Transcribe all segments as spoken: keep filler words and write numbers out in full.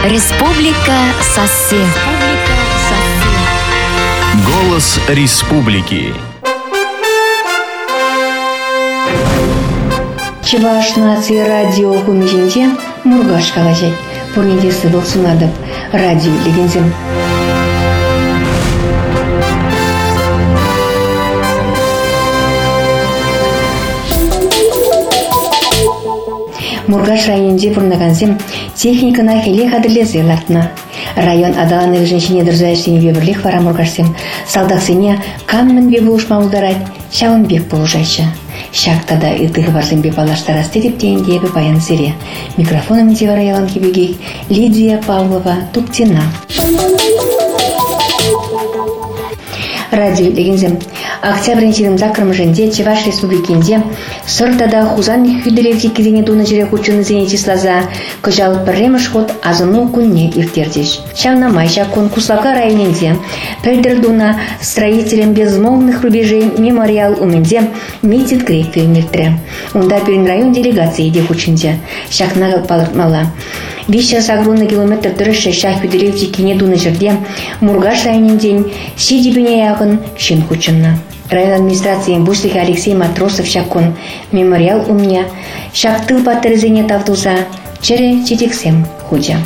Республика Сассе. Голос республики. Чуваш нации радио хумижинде Мургаш калажет. Пурнедесі долсунадып радио легензем. Мургаш районде пурнаганзем техникана хеле хадырлезе лартна. Район адаланык женщине дырзаешсене вебірлек вара Мургашсем салдақсене каммен бе булышма ударать, шауын бек булышайшы. Шактада ытығы барзым бе балаштарасты деп дейіндегі баян сере. Микрофоным девара ялан кебегей Лидия Павлова Туптина. Радио легензем. Октябрь чирымда кырмыжынде Чуваш республикинде сыртада хузан хүделевде кезене туны жире хучыны зене числаза кыжал пірремыш ход азыну күнне иртердеш. Шавна майша конкурслака районенде пөлдірдуна строителем безмолвных рубежей мемориал уменде митинг грек өміртірі. Онда перен район делегации де хучынде. Шакна палыртмала. Вещас огромный километр дұрышы шах хүделевде кене туны жерде Мургаш районенден шидебіне яғын шын хучынна. Район администрациян бушлығы Алексей Матросов шаккон мемориал умня шактыл паттерзене тавтуза чере читексем худжа.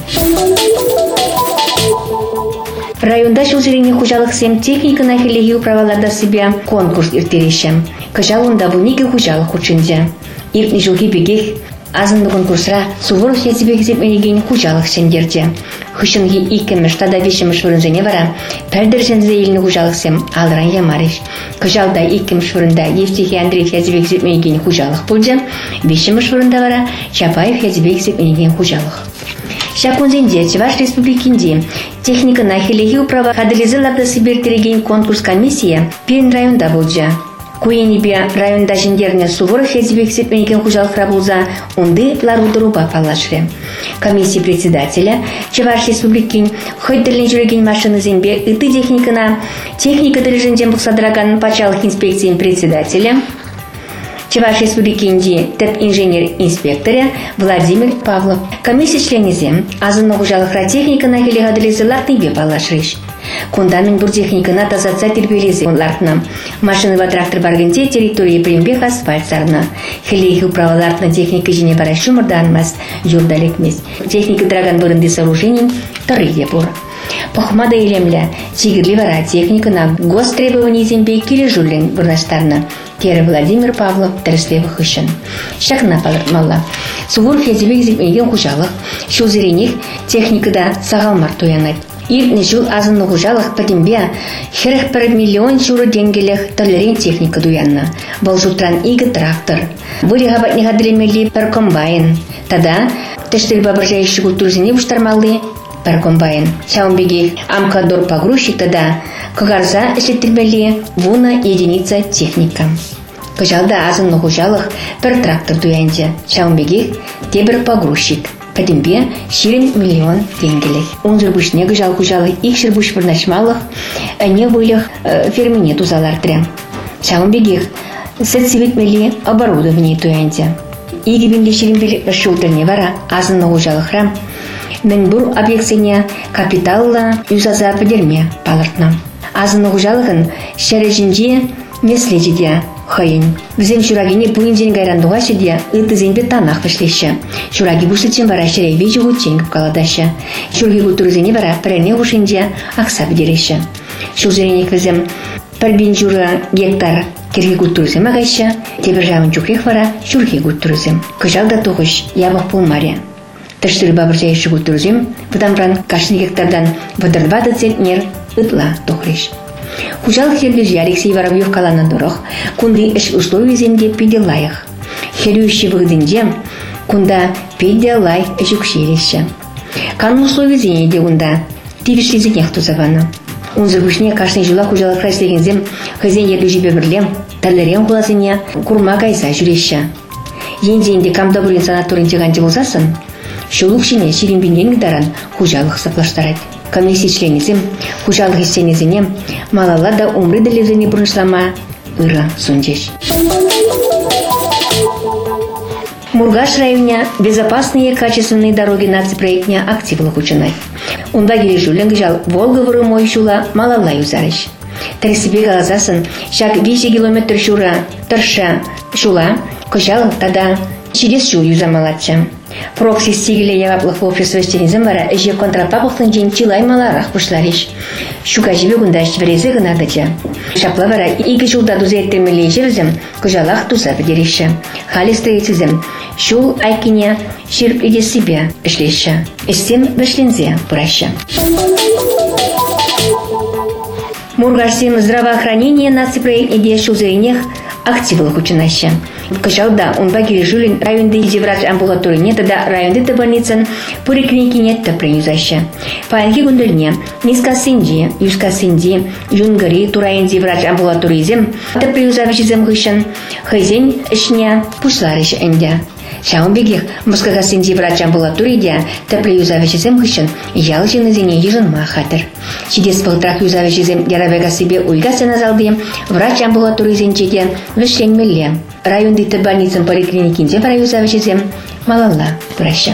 Районда шулжирене хужалықсем техника на хелеги управаларда себя конкурс иртерешем. Кажалунда буниги хужалық хучынде. Иртни жылги бегех азынды конкурсра Суворов языбек зепменеген хужалық сендерде. Хышынги икемеш тада вишемеш вырынзене вара пәрдіржензе еліні хужалықсем алыран ямариш. Кажалда икемеш вырында Евтихий Андреев языбек зепменеген хужалық бұлды. Вишемеш вырында вара Чапаев языбек зепменеген хужалық. Шакунзенде Чуваш республикинде техника на хелеги управа хадылезы лапда сибиртереген конкурс комиссия Пен районда бұлды. Куенебе районда жендерне Суворов языбек сепменеген хужалық рабулза онды ларудыруба палашры. Комиссия председателя Чуваш республикин хойдерлен жүреген машины зембе ыты техникана техника ділжінден бұқсадыраған пачалық инспекциян председателя Чуваш республикинде тэп инженер-инспекторы Владимир Павлов. Комиссия членезе азынны хужалықра техникана хелега ділесі лартынбе палашрыш. Кундамен бур техникана тазатса тербелезе лартна. Машины ва трактор баргенде территории примбех асфальт сарна. Хелеги управалартна техника жіне барай шумырданмас, юрдалекмес. Техника драган бұрынды сооружений тарыйде бур. Похмада елемля, тигірли вара техника на гостребований зембе келе жулен бурнаштарна. Кері Владимир Павлов тәріслеві хышын. Шақна палыртмалла. Суворов языбек зепменеген хужалық, шулзеренек техникада сағалмар тоянат. Иртні жыл азынны хужалық пәдімбе херіх бір миллион журы денгелек түрлерен техника дуянна. Бұл жұтран игі трактор. Бұлі ғабатны ғаділемелі бір комбайн. Тада тәштіл бабыржайшы культурзіне бұштармалы бір комбайн. Шаумбеге амкадор погрузчик тада кагарза эшеттілмелі вуна единица техника. Кажалда азынны хужалық бір трактор дуянде. Шаумбеге тебір погрузчик. Пәдімбе ширин миллион тенгелек. Он жүрбушне гыжал хужалы ик жүрбуш бірнашмалық әне вылық фермене тузалардыры. Шаумбеге сәтсеветмелі оборудование туянде. Игі бенде ширин білік шулдырне вара азынны хужалықра мен бұл объектсене капиталла юзаза пәдерме палыртна. Азынны хужалығын шәрежінде меслежеде хайын. Візен шурагине бұйынзен гайрандуға шеде ұтызенбе танақ вішлеші. Шураги бұшытчен бара шерейбе жүгу ченгіп қаладашы. Шурги культурызене бара пірәне ғушынде ақса бідереші. Шулзеренек візім пірбен журы гектар керге культурызем ағайшы, тебір жамын жүкрех вара шурги культурызем. Күжалда тоғыш ябық болмаре. Тыштыры бабыржайшы культурызем бұдамран кашын гектардан бұдырдвады центнер ұтла тоғыреш. Хужалық хербежі Алексей Воробьев каланы дұрық, күнді іш условий земде пиде лайық. Херюші вғдінде күнда пиде лайық іші күшелеші. Канун условий земде күнда тивіші зенех тузаваны. Унзыр күшіне қашны жыла хужалық рәслеген зем хызен ерлі бірлем, тәрлерен құлазыне күрма қайса жүреші. Ендейінде камда бұрын санаторын тегенде болсасын, шулық жіне шеренбенден гдаран хужалық саплаштарады. Комиссия членізім, хужалық істенізіне малала да умры ділізіне бұрыншлама ұры сұндеш. Мургаш районе безопасные и качественные дороги нацпроектня активлы хучинай. Унда гележулен гжал Волга вырымой шула малала юзарыш. Тресибе галазасын шак виси километр шура тырша шула кожал тада через шул юзамалатча. Прокси стигеле яваплых общество стенизм вара эже контрапаплыхтын жен чилай маларах пушлариш. Шука жибе гундаш врезе гынадыча. Шапла вара иги шулда дузеттемелей жерзем кожалах туза бедерища. Хали строительзем шул айкине ширп иде себе эшлеща. Эстем бешлензе пураща. Мургашсем здравоохранение нацпроект иде шулзеринех активлы хучинаща. Кожалда унда гележулин районды изеврач амбулатории нет, тогда районды больницын поликлиники нет топренюзаща. Паянки гундельне низка синди, юзка синди, юнгари турайын зеврач амбулатории зем топренюзавичи зем хышын, хызень ишне пушларыш энде. Шаун бегех Москва синди врач амбулатории де топренюзавичи зем хышын ял женезине ежен махатыр. Чидес пылтрак юзавичи зем яравега себе уйгасы назалды врач амбулатории зенчеде вишленмелле. Районды больницын поликлиникинде проюзавичезем малалла пураща.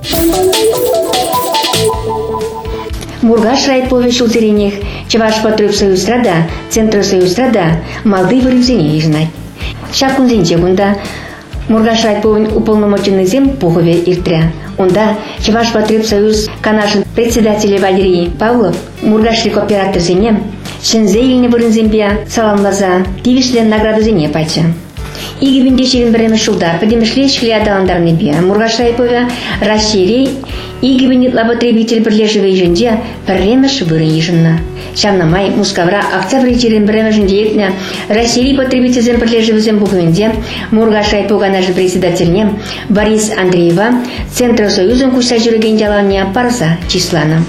Мургаш райпове шулзеренех Чаваш Патруб Союзрада, Центр Союзрада, малды вырюзене ежнать. Шакунзенче гунда Мургаш райповен уполномоченный зем пухове иртря. Унда Чаваш Патруб Союз канашын председатель Валерий Павлов Мургашли кооператор зене Шензе илне вырынзембе саламлаза тивишлен награду зене пача. Иги биндешерин береме шулдар, подемешле шли адаландарны бе. Мургаш райпове расширей, иги бинит лаботребитель прилеживей женде, беремеш вырын ежинна. Шамнамай, Мускавра, октябрь черен береме женде етне, расширей потребитель прилеживезем бугвенде, Мургаш райпога наш председательне, Борис Андреева, Центр Союзом куша жүрген делания парса числана.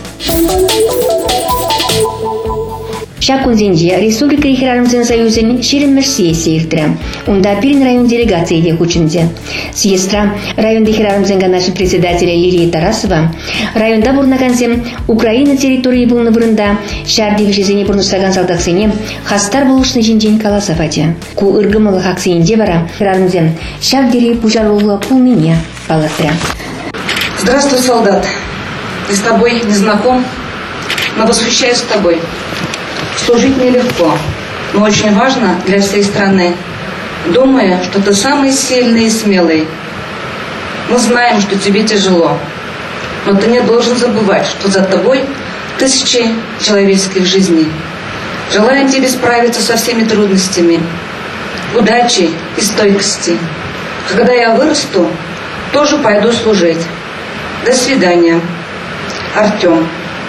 Шакунзенде Республика Ихрарамзен Союзен ширинмеш съезде иртре. Унда пирин район делегации де кучинзе. Съездра район Ихрарамзен наши председателя Лилия Тарасова, районда бурнакансем Украина территории булны бурында шардик жизни бурнустаган салдаксене хастар булушны жинжин каласавате. Ку ыргымылы хаксиенде бара Ихрарамзен шардери пужарулы пулмине палатря. Здравствуй, солдат. Я с тобой не знаком, но восхищаюсь тобой. Служить нелегко, но очень важно для всей страны. Думаю, что ты самый сильный и смелый. Мы знаем, что тебе тяжело, но ты не должен забывать, что за тобой тысячи человеческих жизней. Желаем тебе справиться со всеми трудностями, удачи и стойкости. Когда я вырасту, тоже пойду служить. До свидания. Артем.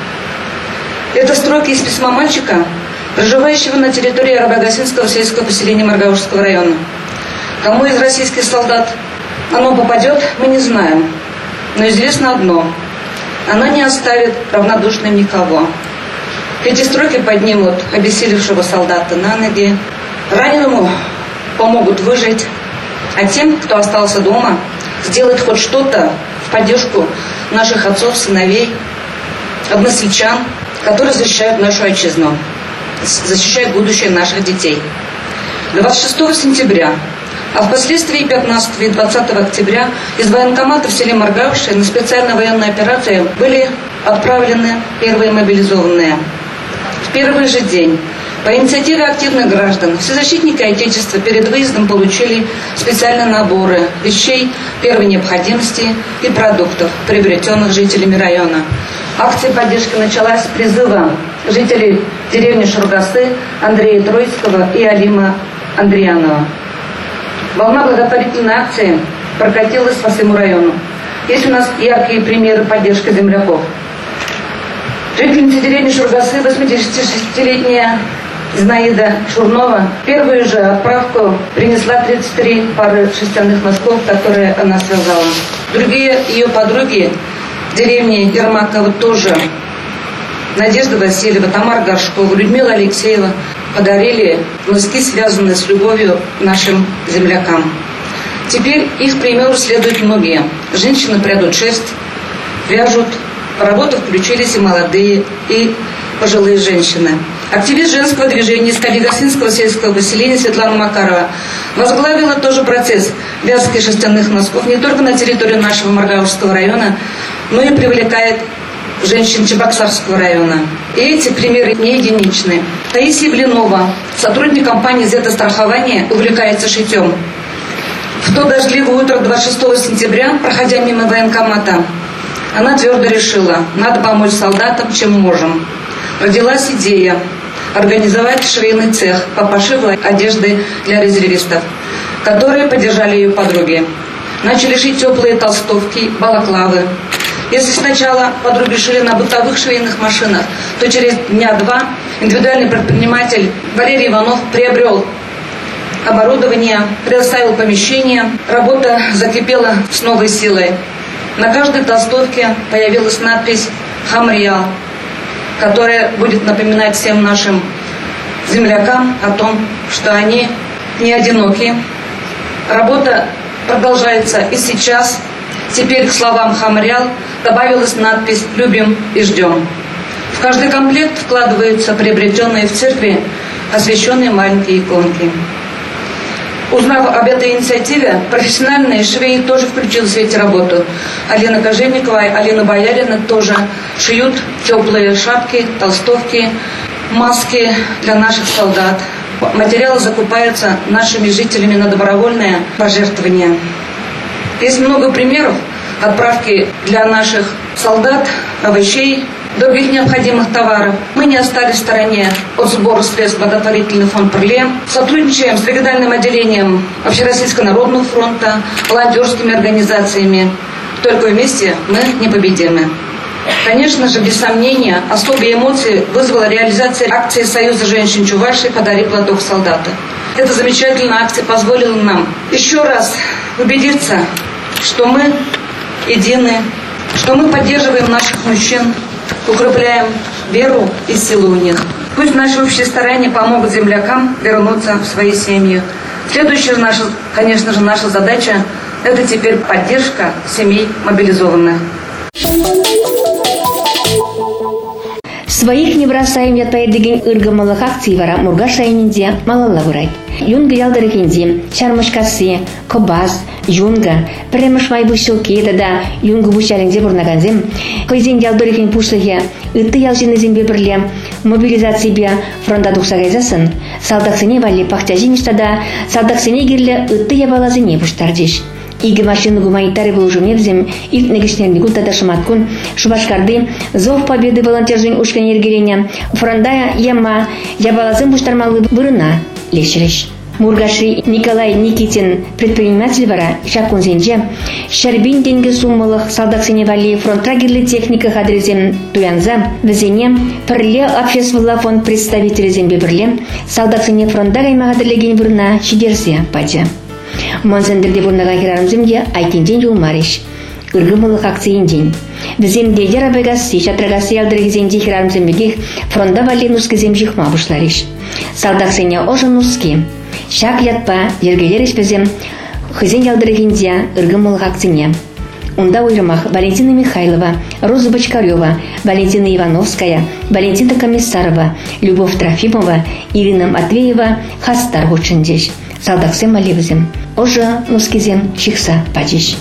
Это строки из письма мальчика, проживающего на территории Арабагасинского сельского поселения Маргаушского района. Кому из российских солдат оно попадет, мы не знаем. Но известно одно. Оно не оставит равнодушным никого. Эти строки поднимут обессилевшего солдата на ноги. Раненому помогут выжить. А тем, кто остался дома, сделать хоть что-то в поддержку наших отцов, сыновей, односельчан, которые защищают нашу отчизну, защищают будущее наших детей. двадцать шестого сентября, а впоследствии пятнадцатого и двадцатого октября из военкомата в селе Маргауше на специальную военную операцию были отправлены первые мобилизованные. В первый же день по инициативе активных граждан все защитники Отечества перед выездом получили специальные наборы вещей первой необходимости и продуктов, приобретенных жителями района. Акция поддержки началась с призыва жителей деревни Шургасы Андрея Троицкого и Алима Андриянова. Волна благотворительной акции прокатилась по всему району. Есть у нас яркие примеры поддержки земляков. Жительница деревни Шургасы, восьмидесятишестилетняя Зинаида Шурнова, первую же отправку принесла тридцать три пары шерстяных носков, которые она связала. Другие ее подруги деревни Ермакова тоже, Надежда Васильева, Тамара Горшкова, Людмила Алексеева, подарили носки, связанные с любовью нашим землякам. Теперь их примеру следуют многие. Женщины прядут шерсть, вяжут. В работу включились и молодые, и пожилые женщины. Активист женского движения из Калигарсинского сельского поселения Светлана Макарова возглавила тоже процесс вязки шерстяных носков не только на территории нашего Маргаушского района, но и привлекает женщин Чебоксарского района. И эти примеры не единичны. Таисия Блинова, сотрудник компании «Зета-страхование», увлекается шитьем. В то дождливое утро двадцать шестого сентября, проходя мимо военкомата, она твердо решила, надо помочь солдатам, чем можем. Родилась идея организовать швейный цех по пошиву одежды для резервистов, которые поддержали ее подруги. Начали шить теплые толстовки, балаклавы. Если сначала подруги шили на бытовых швейных машинах, то через дня два индивидуальный предприниматель Валерий Иванов приобрел оборудование, предоставил помещение. Работа закипела с новой силой. На каждой толстовке появилась надпись «Хамриал», которая будет напоминать всем нашим землякам о том, что они не одиноки. Работа продолжается и сейчас. Теперь к словам «Хамриал» добавилась надпись «Любим и ждем». В каждый комплект вкладываются приобретенные в церкви освященные маленькие иконки. Узнав об этой инициативе, профессиональные швеи тоже включились в эти работы. Алина Кожевникова и Алина Боярина тоже шьют теплые шапки, толстовки, маски для наших солдат. Материалы закупаются нашими жителями на добровольное пожертвование. Есть много примеров отправки для наших солдат овощей, других необходимых товаров. Мы не остались в стороне от сбора средств благотворительный фонд «Прле». Сотрудничаем с региональным отделением Общероссийского народного фронта, волонтерскими организациями. Только вместе мы непобедимы. Конечно же, без сомнения, особые эмоции вызвала реализация акции Союза женщин Чувашии «Подари платок солдата». Эта замечательная акция позволила нам еще раз убедиться, что мы едины, что мы поддерживаем наших мужчин, укрепляем веру и силу у них. Пусть наши общие старания помогут землякам вернуться в свои семьи. Следующая наша, конечно же, наша задача – это теперь поддержка семей мобилизованных. Своих не бросаем ятпайдыгин ыргымылык акциевара Мургаш районинде малалла бурайт. Юнга ялдырыкинде чармышкасы, кобаз, юнга, премыш майбышылки да юнга бушалинде бурнаганзем, койзен ялдырыкин пушлыге, ытты ялжинызембе бірле, мобилизация бе фронта дуксагайзасын, салдаксыне валли пахтяжиништада, салдаксыне гирле ытты ябалазыне буштардиш. Иги машину гуманитарий был уже невзем, их негишнерни гултада шаматкун, Шубашкарды, зов победы волонтерзуин ушкан ергеленя, фрондая яма, ябалазым буштармалы бұрына лешереш. Мургаши Николай Никитин, предприниматель вара, шакун зенже, шарбин деньги суммалых, салдаксыне вали фронтрагерлі техника хадрезем туянза, везене, пірле обществолла фонд представители зембе бірле, салдаксыне фронда гаймағадырлеген бұрына шидерсе падя. Монсендерде бурнага хирарымзымге айтинжен жулмариш. Үргімылық акциинжен. Віземде ярабайгаси, шатрагасы ялдыргізенде хирарымзымбегех фронда вален ускізем жихма бушлариш. Салдаксене ожын уски. Шак ятпа, ергелериш бізем хызен ялдыргенде үргімылық акцине. Унда ойрымах Валентина Михайлова, Роза Бочкарева, Валентина Ивановская, Валентина Комиссарова, Любовь Трофимова, Ирина Матвеева, Хастар Гучендеш. Салдаксем маливзем, ожа нускизем чихса падиш.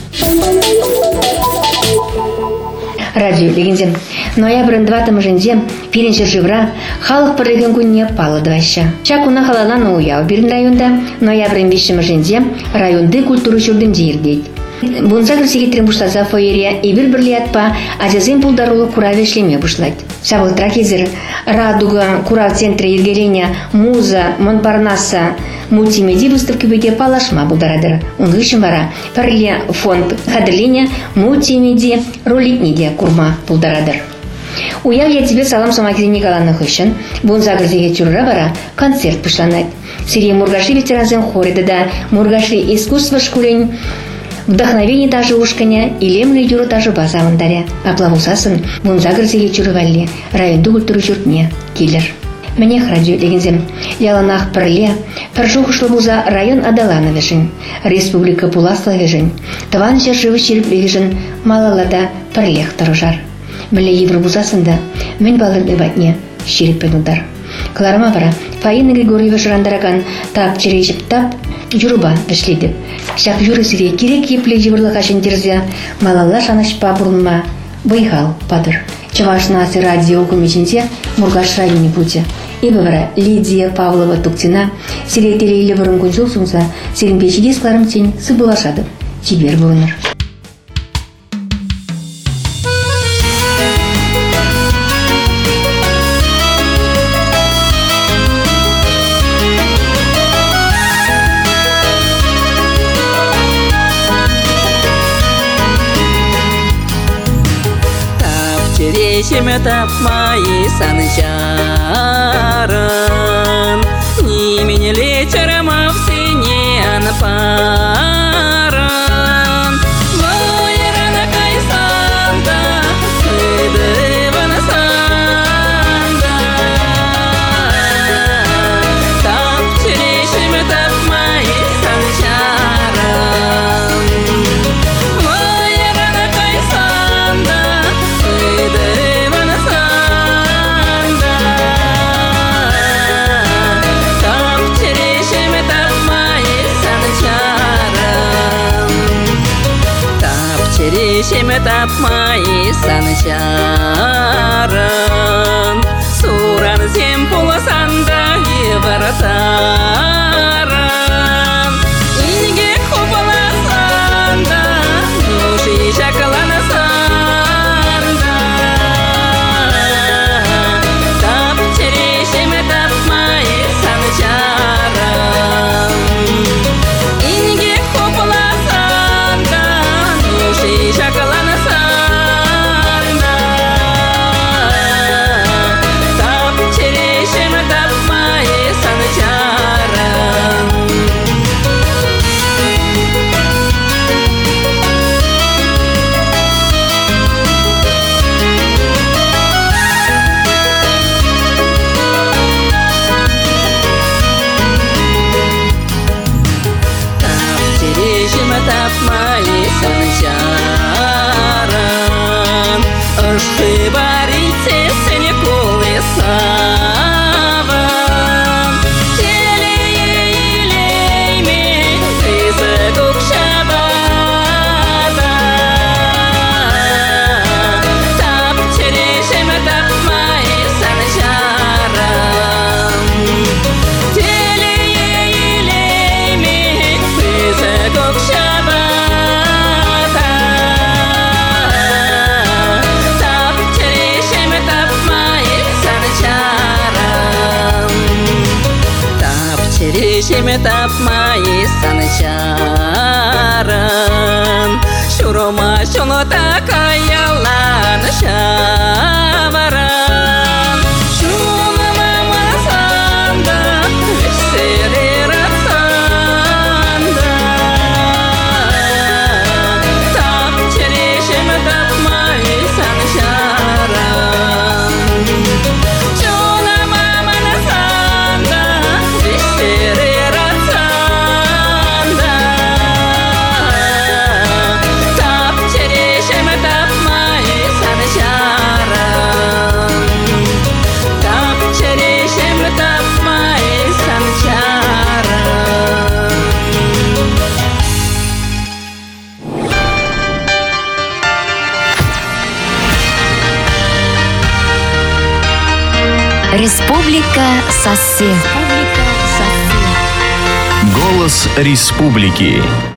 Радио легензем. Ноябрь двадцатом жензе пиренчер живра халық бірлеген күнне палыдвайша. Чакуна халалана уяу бирин районда ноябрь бишем жензе районды культуры жүрдінде ердейд. Бунзагр сегетрен бушлаза фойерия и бір-бірлиятпа азязен пулдарулы кураве шлеме бушлайд. Шабылтра кезір Радуга, Курал центре ергеления, Муза, Монпарнаса, мультимедия выставки беге палашма булдарадыр. Унгышын вара пірле фонд хадырления мультимедия роликнеде курма булдарадыр. Уяв я тебе салам самакизен Николаных үшін, Бунзагр сегетрен вара концерт пышланайд. Сирия Мургаши ветеранзен хориды да Мургаши искусство шкурень, вдохновение даже ушканя и лемный дюру даже базавандаря. Аплавусасын Бунзагр сегетрен валли районды культуры жүртне киллер. Мне радио легензем. Яланах пірле, піржух шлабуза район Адалана вешін, республика Пуласла вешін, таван жержывы черепле вешін, малалада пірлех таружар. Біле Евробузасында мен балырды ватне шереппен удар. Кларма бара, Фаина Григорьева жырандараган тап чережіп тап, юруба бішледіп. Шақ юры сире керек епле жевырлыға жендерзе, малалла шанашпа бұрынма, байхал, падыр. Чавашнасы радио көмешінсе Мургаш районы буде. Ибі бара Лидия Павлова Туктина, сире телейлі бұрын күн жол сұнса, сирен пешеге сқарым сен сыбылашады. Чибер болыныр. Черешеме тапмай санжарын, немене лечерема всене анпарын. Лойрана кайсанда, сыдывана санда. Тап черешеме тапмай санжарын. Лойрана кайсанда, сыдывана санда. Тап черешеме тапмай санжарын. Тап черешеме тапмай санжарын. Суран сен пуласанда еваратарын. Инге купаласанда, нуши шакаланасанда. Тап черешеме тапмай санжарын. Инге купаласанда, нуши шакаланасанда. Тап черешеме тапмай санжарын. Тап черешеме тапмай санжарын. Ышты барице сене кулесавын. Телейлейме кызы көкшабада. Тап черешеме тапмай санжарын. Телейлейме кызы көкшабада. Тап черешеме тапмай санжарын. Тап черешеме тапмай санжарын. Шурума шуно такаялан шамаран. Шуныма масанда, серератсанда. Тап черешеме тапмай санжарын. Шуныма манасанда, серератсанда. Тап черешеме тапмай санжарын. Тап черешеме тапмай санжарын. Республика Сосед. Голос республики.